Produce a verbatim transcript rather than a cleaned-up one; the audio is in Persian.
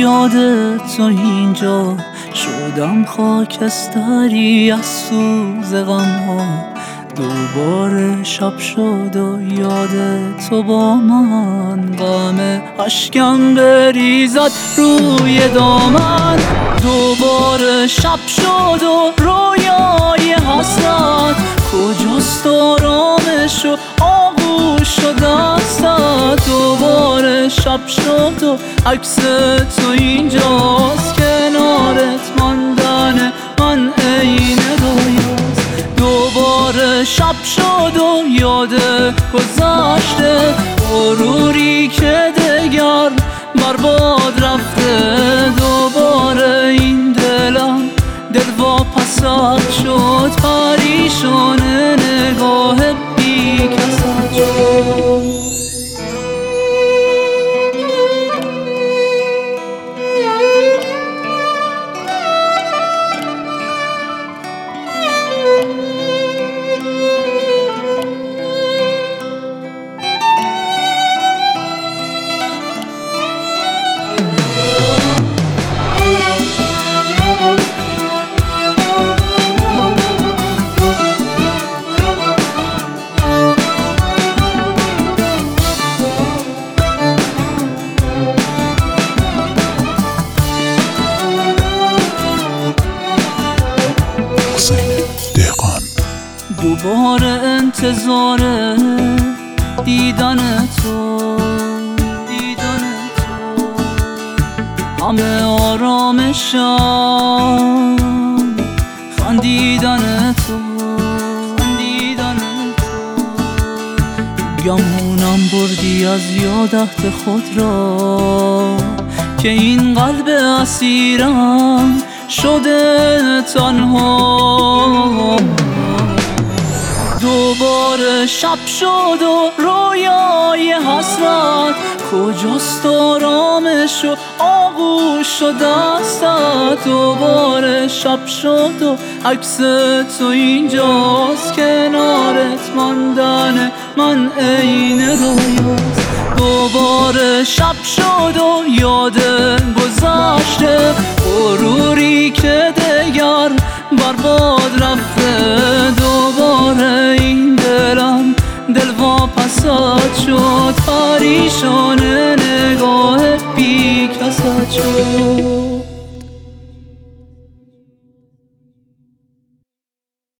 یاد تو اینجا شدم خاکستری از سوز غم ها. دوباره شب شد و یاد تو با من، غم اشکم بریزد روی دامن. دوباره شب شد و رویای حسرت، کجاست آرامش و آغوش و دستت. دوباره شب شد و عکس تو اینجاست، کنارت ماندن من عین رویاست. دوباره شب شد و یاد گذشته، غروری که دگر برباد رفته. دوباره این دلم دل واپسد شد، پریشان نگاه بی کست شد. دوباره انتظار دیدن تو، دیدن تو همه آرامشم، خندیدن تو، خندیدن تو. گمونم بردی از یادت خود را، که این قلب اسیرم شده تنها. دوباره شب شد و رویای حسرت، کجاست آرامش و آغوش و دستت. دوباره شب شد و عکس تو اینجاست، کنارت ماندن من عین رویاست. دوباره شب شد و یاد گذشته، غروری که دگر برباد رفته. دوباره این دلم دل واپسد شد، پریشان